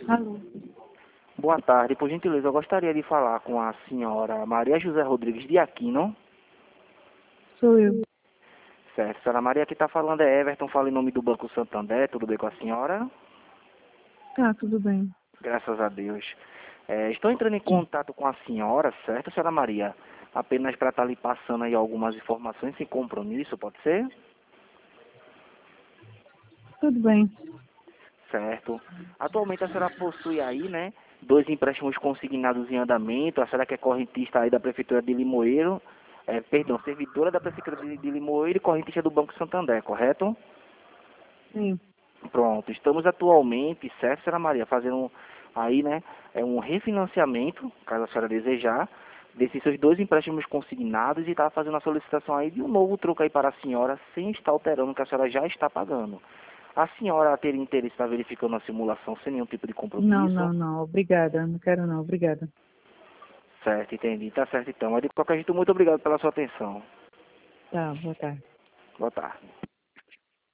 Alô, Boa tarde, por gentileza, eu gostaria de falar com a senhora Maria José Rodrigues de Aquino. sou eu. Certo, senhora Maria, aqui está falando é Everton, fala em nome do Banco Santander, tudo bem com a senhora? Tá, tudo bem. Graças a Deus. Estou entrando em contato com a senhora, certo, senhora Maria? Apenas para estar lhe passando aí algumas informações sem compromisso, pode ser? Tudo bem. Certo. Atualmente a senhora possui aí, né, dois empréstimos consignados em andamento. A senhora que é correntista aí da Prefeitura de Limoeiro, servidora da Prefeitura de Limoeiro e correntista do Banco Santander, correto? Sim. Pronto. Estamos atualmente, certo, senhora Maria, fazendo aí, né, um refinanciamento, caso a senhora desejar, desses seus dois empréstimos consignados e está fazendo a solicitação aí de um novo troco aí para a senhora, sem estar alterando o que a senhora já está pagando. A senhora teria interesse em estar verificando a simulação sem nenhum tipo de Não, compromisso? não, não. Obrigada. Não quero não. Obrigada. Certo, entendi. Tá certo então. Mas de qualquer jeito, muito obrigado pela sua atenção. Tá, boa tarde. Boa tarde.